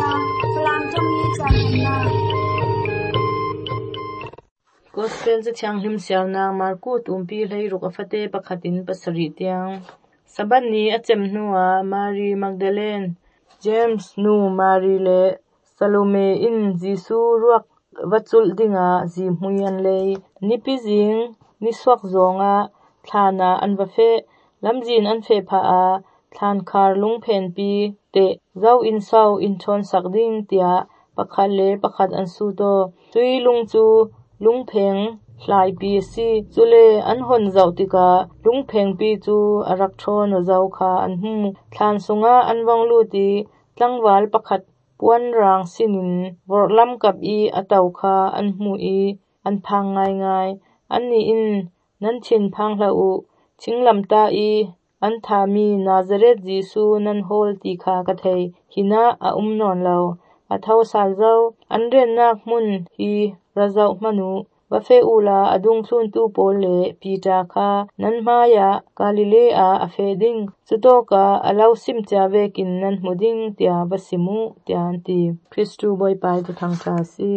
Flang trong hi chan na Gospel za chang lim sial na marku tumpi hlei ruk afate pakhatin pasari tiang saban ni achem nuwa Mary Magdalene James nu Mary le Salome in Jisu ruak wachul dinga ji hmuyan le nipi jing ni swak zonga thana anwa fe lamjin an fe pha a than khar lung phen pi te zau in sau in thon sak ding tia pakhat le pakhat an su to tui lung chu lung pheng hlai pi si chule an hon zau tika lung pheng pi chu arak thon zau kha an hu thlan sunga an wang lu ti tlangwal pakhat puan rang sinin vorlam kap i atau kha an hu i an phang ngai ngai an ni in nan chin phang hla u chinglam ta i an thami Nazareth Jisu nan hol ti kha ka thei hina a non lo a thau sal zo an ren nak mun hi razau manu wa fe ula adung thun tu pole Peter kha nan maya Galilea a fe ding chuto ka alau sim cha vekin nan muding tia basimu tian ti Christu boy pai tu thang tha si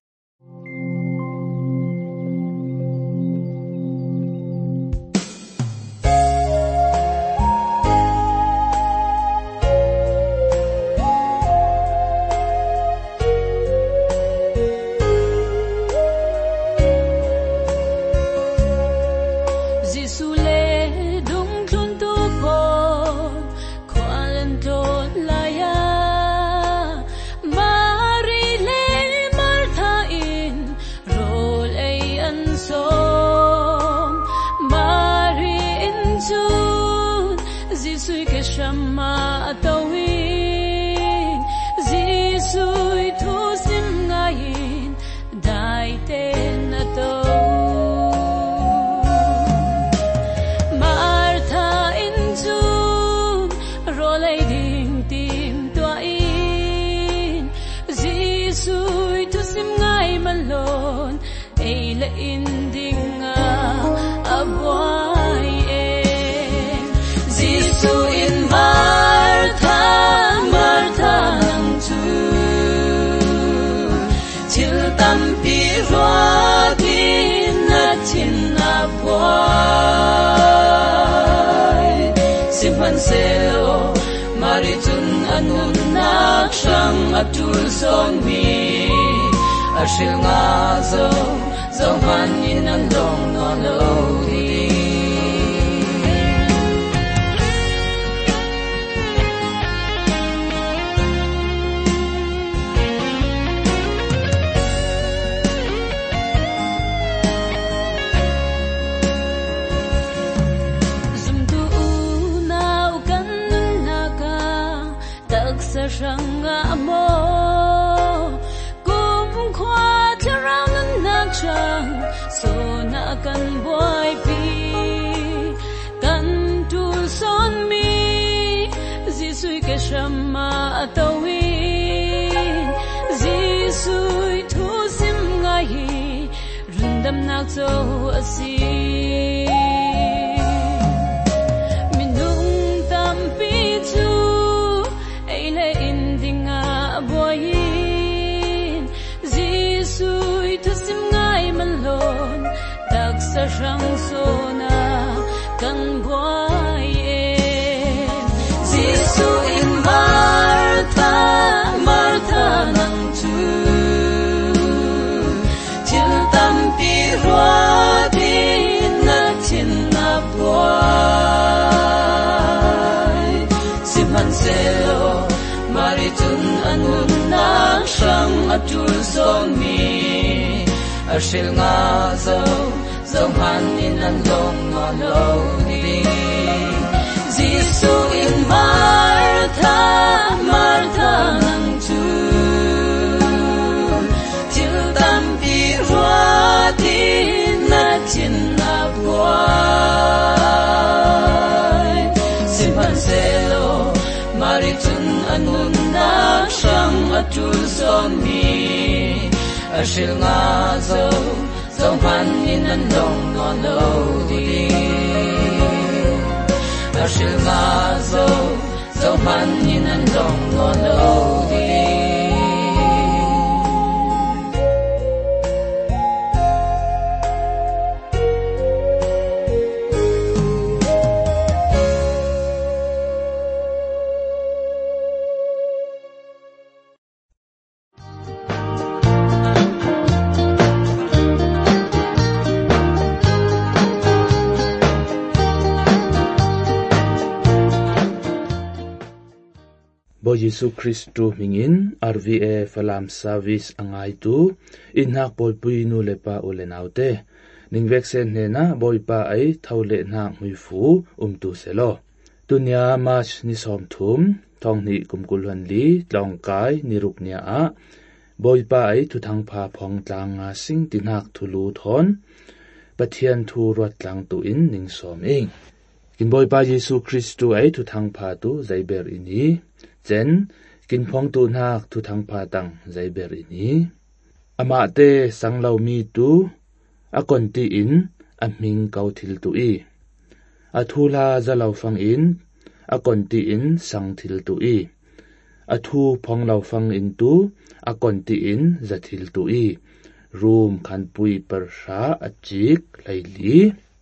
Selo maritun anun nak sang atul son mi ashil nga zo man in an dong no lo di Ranga mo kum khwa charang na chang so na kan boy pi kan tu son mi jisui ke shama atawi jisui thu sim ngai rundam nak so asi minung tam pi chu rang sona kan boy Jisu in Martha nang tu til tam pi hoa din na tin na boy simhan selo maritun anun na sang atul son mi ashil nga zo man in an long no lo di Jisu in Martha nang tu til tam pi hoa din na tin na boy simhan selo maritun anun na sang atul son mi ashil nga zo man in an long no lo di ashil nga zo man in an long no lo di Yesu Christu mingin RVA Falam Service angai tu inhak polpui nu lepa ulenaute ningvek sen hena boipa ai thaule na muifu tu selo tunya mas ni som thum thong ni kumkulhan li tlongkai niruknia a boipa ai thu thangpha phong tlang nga sing tinhak thulu thon pathian thu rat tlang tu in ning som ing kin boipa Yesu Christu ai thu thangpha tu zaiber ini chen kin phong tu nak thu thangpha tang zaiber ini ama te sanglau mi tu akonti in aming kau thil tu i athula zalau fang in akonti in sang thil tu i athu phong lau fang in tu akonti in zathil tu i room khan pui par sha achik laili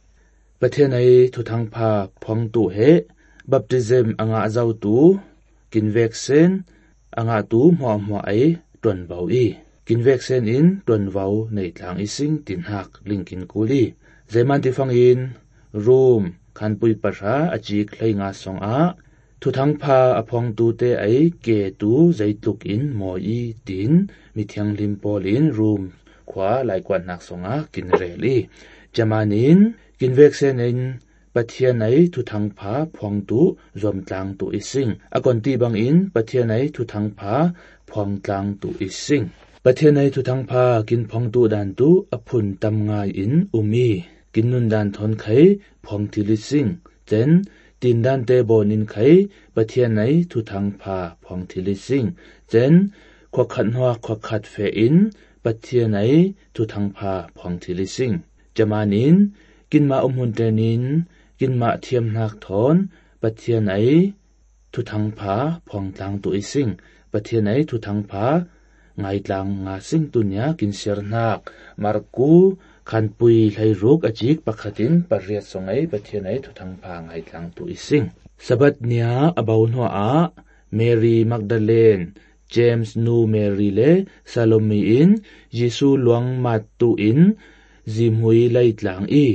pathenai thu thangpha phong tu he baptism anga zau tu kinvek sen anga tu hmo ai ton bau i kinvek sen in ton vau nei tlang ising tinhak linkin kuli zeman ti fang in room khan pui pasha achik hlei nga song a thu thangpha aphong tu te ai ke tu zaitluk in moi tin mithiang lim polin room khwa lai kwan nak songa kinreli jamanin kinvek sen in pathian ai thu thangpha phong tu zom tlang tu ising akonti bang in pathian ai thu thangpha phong tlang tu ising pathian ai thu thangpha kin phong tu dan tu aphun tam ngai in umi kinnun dan thon khai phong thilising chen tin dan te bonin khai pathian ai thu thangpha phong thilising chen khokhat hwa khokhat fe in pathian ai thu thangpha phong thilising jamanin kinma umhun tenin kinma thiam nak thon pathian ai thu thangpha phong tlang tu ising pathian ai thu thangpha ngai tlang nga sing tunya kin sernak marku khan pui hlai ruk achik pakhatin pariat songai pathian ai thu thangpha ngai tlang tu ising sabat nia abaun ho a Mary Magdalene James nu Mary le Salome in Jesu luang mat tu in zimhui lai tlang i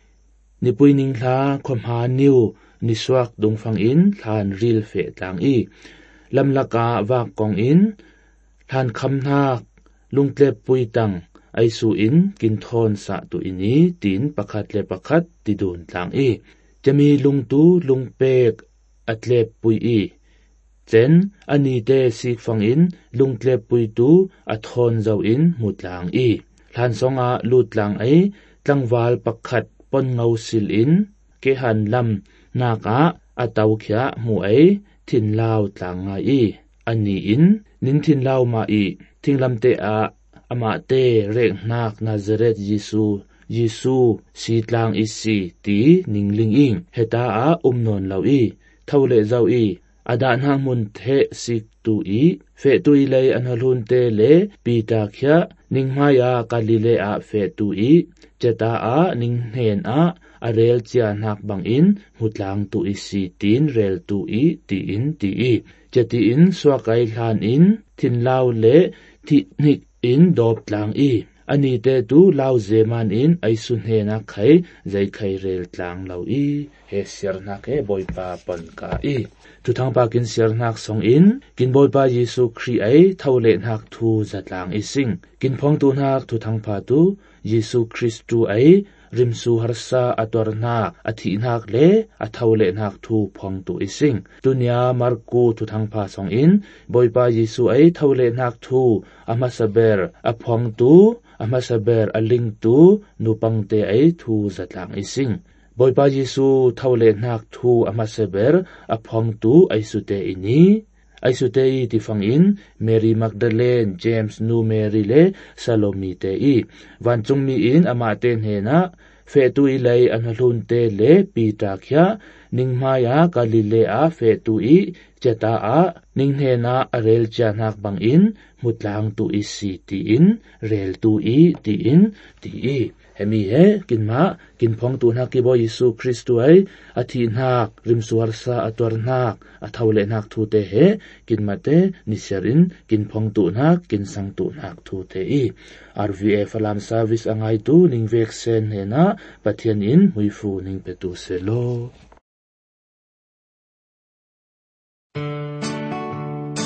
nipui ning hla khomha niu niswak dungfang in than ril fe tlang i lamlaka wak kong in than khamnak lungtlep pui tang aisu in kin thon sa tu ini tin pakhat le pakhat ti dun tlang i chami lungtu lungpek atlep pui i chen ani te sik fang in lungtlep pui tu athon zau in mutlang i than songa lutlang ai tlangwal pakhat pon ngau sil in ke han lam naka atau khia mu ai thin lau tlang nga i ani in nin thin lau ma i thinglam te a ama te rek nak Nazareth Jesu si tlang isi ti ningling ing heta a non lau i thaule zau i ada na mun the sik tu i fe tu i lei anhalun te le pita khia ningmaya Galilea fe tu i cheta a ninghen a arel chia nak bang in hutlang tu isi tin rel tu i ti i cheti in swakai hlan in thin lau le thi nik in dop tlang i ani te tu lau zeman in aisun he na khai zai khai rel tlang lau i he ser na ke boipa pon ka i tu thang pa kin ser nak song in kin boipa Yesu Christ ai thaule nak thu zatlang i sing kin phong tu nak tu thang pa tu Yesu Christ tu ai rimsu harsa ator nak athi nak le athaule nak thu phong tu ising dunya marku tu thang pa song in boipa Yesu ai thaule nak thu amasaber aphong tu amasaber aling tu nupang te ai thu zatlang ising boipa Yesu thaule nak thu amasaber aphong tu aisute ini aisute i ti fang in Mary Magdalene James nu Mary le Salome te i wanchung mi in ama ten he na fe tu i lei anhalun te le pita khia ningmaya Galilea fe tu i cheta a ninghe na arel cha nak bang in mutlang tu i si ti in rel tu i ti i hemi he kin phong tu na ki bo Yesu Christu ai athi nak rimsuar sa ator nak athaule nak thu te he kin mate niserin kin phong tu nak kin sang tu nak thu te i RVA Falam Service angai tu ningvek sen he na pathian in huifu ning petu selo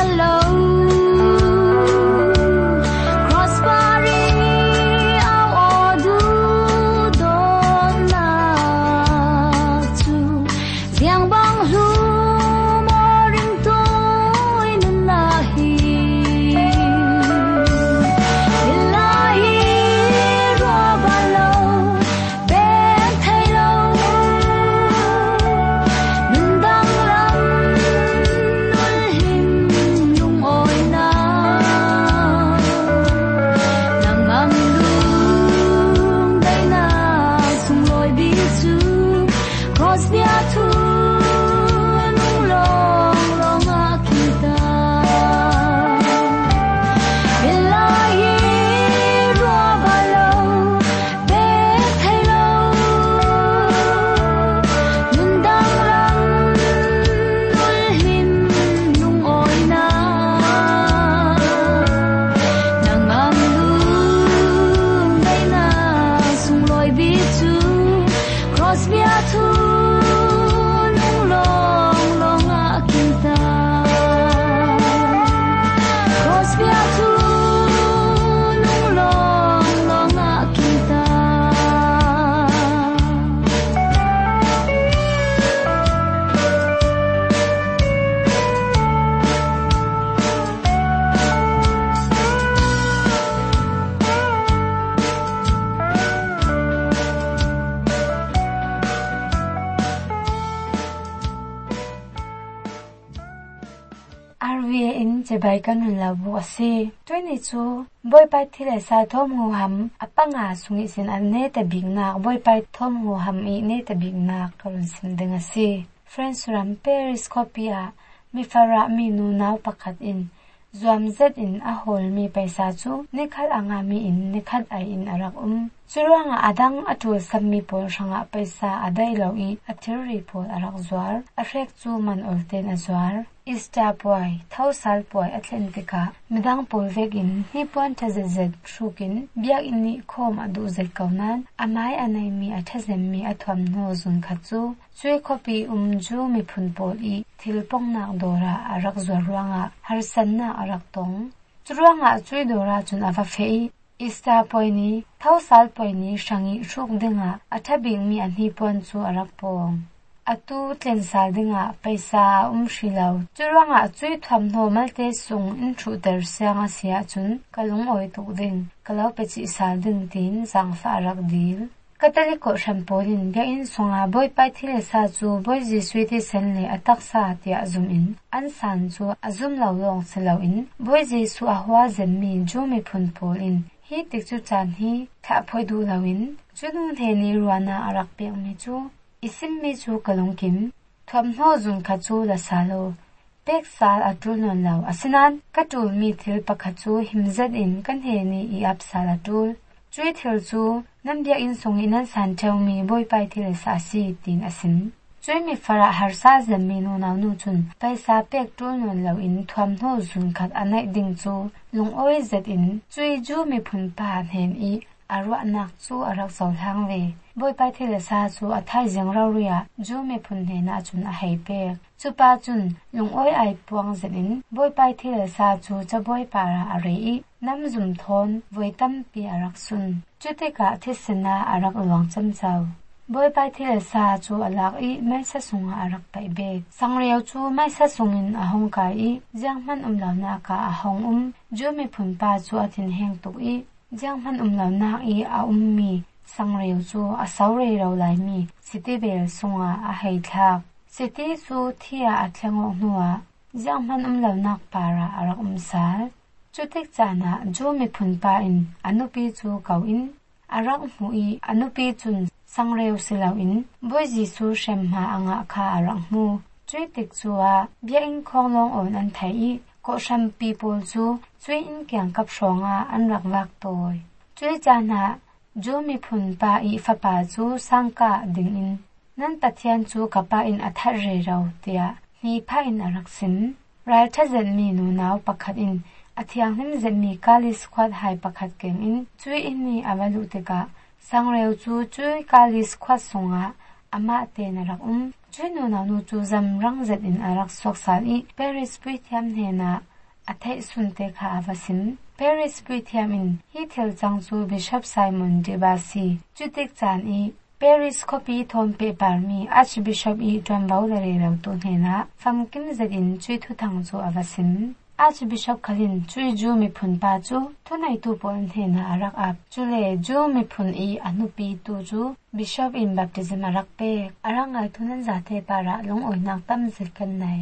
je bai kan la bu ase toini chu boy pai thile sa thom hu ham apanga sungi sin an ne ta big na boy pai thom hu ham I ne ta big na kan sim ding ase friends ram periscopia mi fara mi nu naw pakhat in zuam zet in a hol mi paisa chu nikhat anga mi in nikhat ai in arak churanga adang atul sammi pol ranga paisa adai lo I athiri pol arak zwar arek chu man olten azwar Ista boy thosal boy Atlantica midang pol vegin ni pon thazet shukin biak inni khom adu zet kaunan amai anai mi athazem mi athom no zun khachu chui copy ju mi phun pol I thilpong nak dora arak zwar harsan na arak tong churanga chui dora chun ava fei Ista boy ni thosal boy ni shangi shuk denga athabing mi anhi pon chu arak pong atu tlen sal dinga paisa shilaw churanga chui tham no malte sung in thu der sianga sia chun kalung oi tu ding kalau pechi sal din tin sang fa rak dil katali ko shampolin bia in songa boy pai thile sa chu boy ji suiti sen le atak sa tia zum in an san chu azum law long selaw in boy ji su ahwa zen mi ju mi phun polin hi tik chu chan hi tha phoi du lawin chunu the ni ruana arak pe mi chu isim mi chu kalong kim thom no zun kha chu la salo pek sal atul non law asinan katul mi thil pakha chu himzat in kan he ni I ap sal atul chui thil chu nambia in song in an san theu mi boy pai thil sa si tin asin chui mi fara har sa zam mi no naw nu chun paisa pek tul non law in thom no zun khat anai ding chu lung oi zat in chui ju mi phun pa hen I arwa nak chu arak zol hang ve boy pai thile sa chu athai jeng rawria ju me phun he na chun a hei pe chu pa chun lung oi ai puang zenin boy pai thile sa chu cha boy para are I nam zum thon voi tam pi arak sun chute ka thesena arak lawang cham chaw boy pai thile sa chu alak I mai sa sunga arak pai be sangreu chu mai sa sungin ahong kai I jangman launa ka ahong ju me phun pa chu athin heng tuk I jangman launa I a mi sangreu chu a saurei ro lai mi city bel sunga a hei thak city chu thia a thlango nuwa jangman launa para arak sal chutek chana ju mi phun pa in anupi chu kau in arak mu I anupi chun sangreu silaw in boy jisu shemma anga kha arak mu chuitik chuwa bia in khonglong on an thai I ko sham people chu chui in kyang kap shonga an rak wak toy chui chana ju mi phun pa I fa pa chu sangka ding in nan pathian chu kapa in athar re raw tia ni pha in arak sim ral thazen mi nu naw pakhat in athiang him zen mi kali squad hai pakhat keng in chui in ni awalu te ka sangreu chu chui kali squad songa ama te na rak chui nu na nu chu zam rang zet in arak sok sal I Paris pui thiam he na athei sunte kha avasim Paris Brithiamin hi thil changchu Bishop Simon Debasi chutik chan I Paris copy thom paper mi Archbishop I Dwambau re rau tu hena famkim zadin chui thu thang chu avasim Archbishop Khalin chui ju mi phun pa chu thunai tu pon hena arak ap chule ju mi phun I anupi tu ju Bishop in baptism arak pe arangai thunan zathe para long oinak tam zirkan nai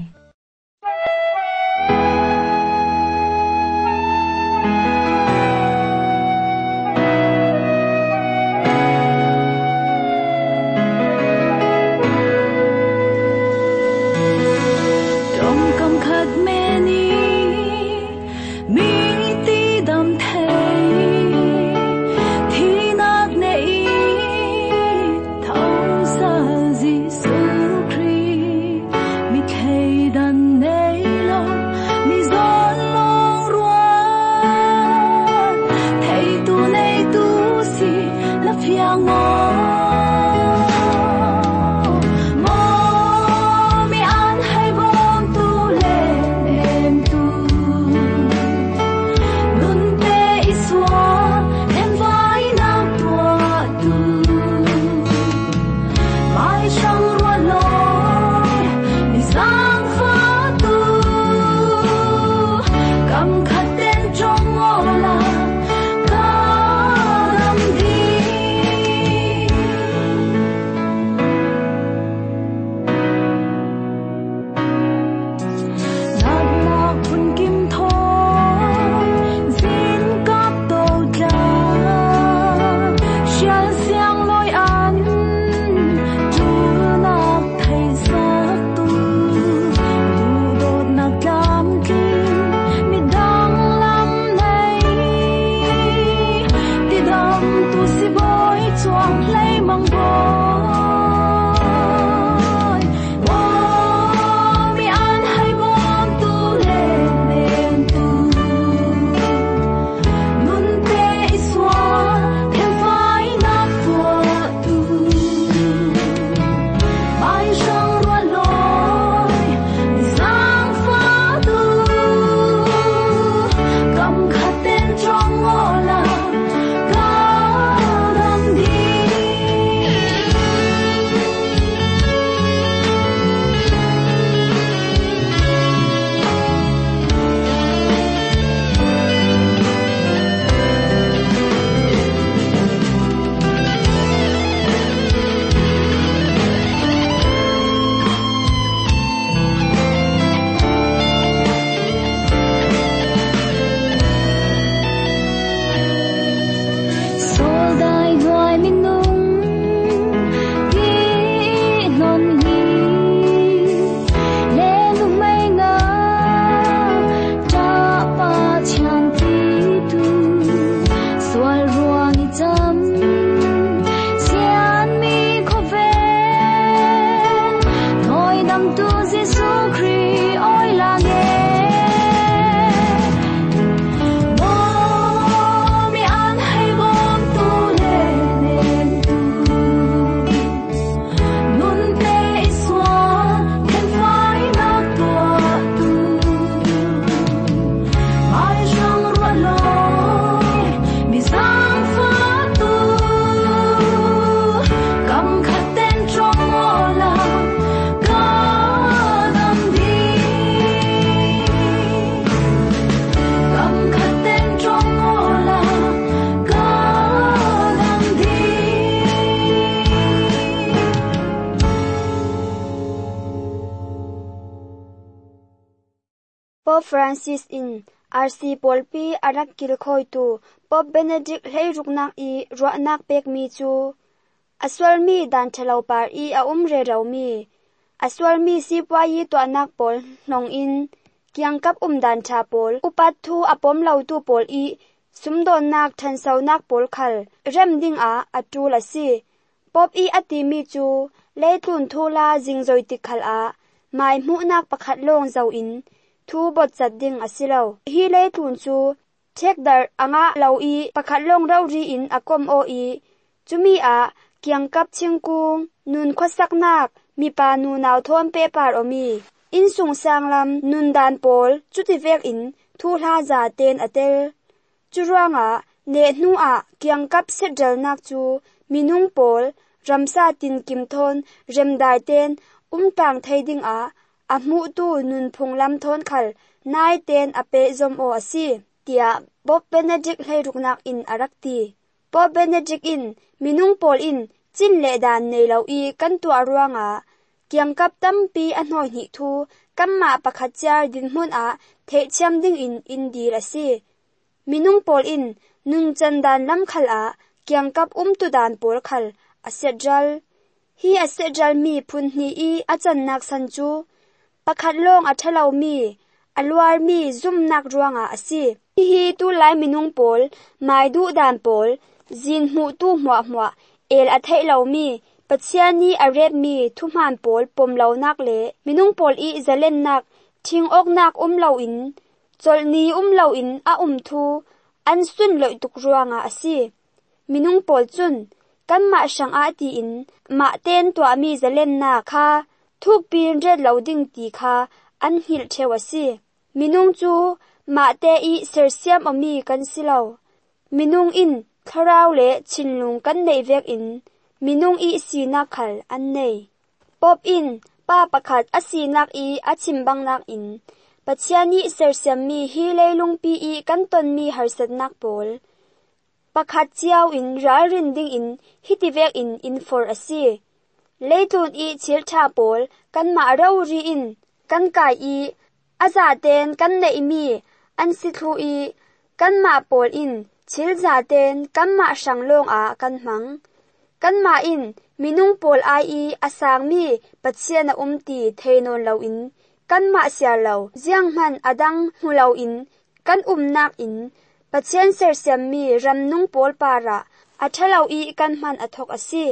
Pope Francis in RC Polpi anak kilkhoi tu Pope Benedict leiruknak I ruanak pek mi chu aswal mi dan thalau par I a re rau mi aswal mi sipwa yi to anak pol nong in kiangkap dan tha pol upat thu apom lau tu pol I sumdon nak than sau nak pol khal rem ding a atul asi Pope I ati mi chu leitun thula jingjoi ti khal a mai mu nak pakhat long zau in thu bot chat ding asilo hi leitun chu thek dar anga lau I pakhat long rau ri in akom o I chumi a kiangkap chingkung nun khosak nak mi pa nu naw thom pe par omi in sung sanglam nun dan pol chuti vek in thu hla za ten atel churuanga ne hnu a kyang kap set dal nak chu minung pol ramsa tin kim thon remdai ten tang thai ding a amu tu nun phung lam thon khal nai ten ape zom o asi tia Bob Benedict hlei ruknak in arakti Bob Benedict in minung pol in chin le dan nei lo i kan tu arwanga kyang kap tampi anhoi ni thu kamma pakhat char din mun a the cham ding in indir asi minung pol in nung chandan lam khal a kyang kap tu dan pol khal asedral hi asedral mi phun ni i achan nak san chu pakhat long athalo mi alwar mi zum nak ruanga asi hi tu lai minung pol mai du dan pol zin mu tu hwa el athai lo mi pachiani arep mi thuman pol pom lo nak le minung pol i zalen nak thing ok nak lo in cholni lo in a thu an sun loi tuk ruanga asi minung pol chun kan ma sang a ti in ma ten to mi zalen na kha thuk pin red loading ti kha an hil thewasi minung chu ma te i sersiam ami kan silaw minung in tharau le chinlung kan nei vek in minung i sina khal an nei pop in pa pakhat asinak i achimbang nak in pachiani sersiam mi hi leilung pi i kan ton mi harsat nak pol pakhat chiao in ral rin ding in hitivek in for asi leitun i chil tha pol kan ma rau ri in kan kai i aza ten kan nei mi an si thu i kan ma pol in chil za ten kan ma sanglong a kan mang kan ma in minung pol ai i asang mi pachiana ti theinon lo in kan ma sia lo jiang man adang hulo in kan nak in pachian ser siam mi ramnung pol para athalo i kan man athok asi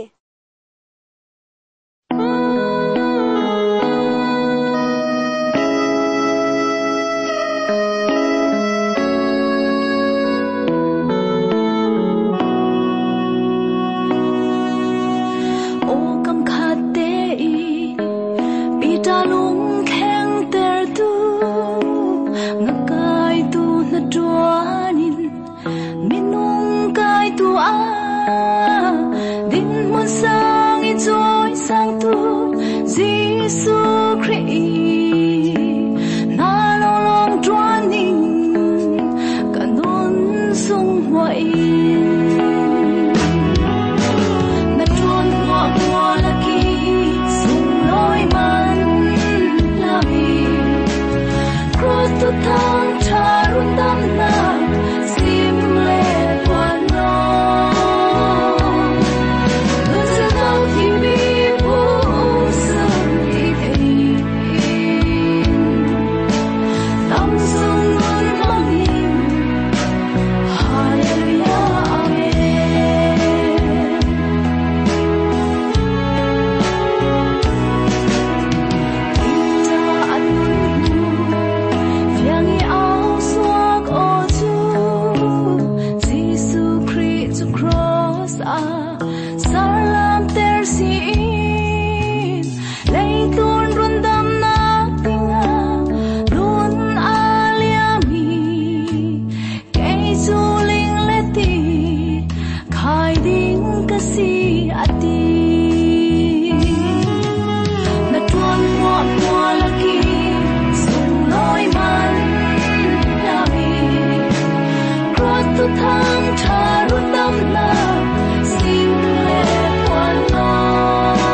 Thang tha run dam na sing le kwan no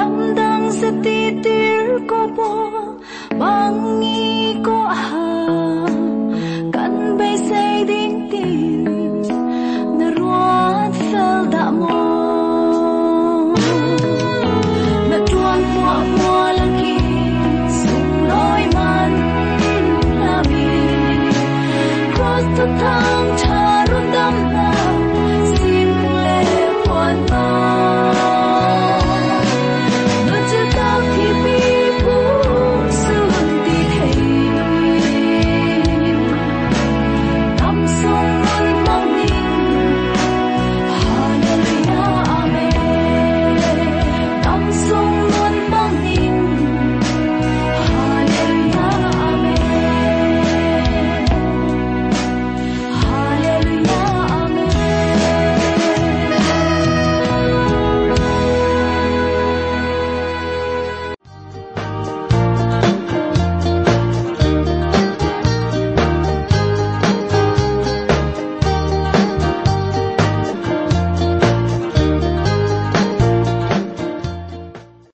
Amdang sa titir ko po mangi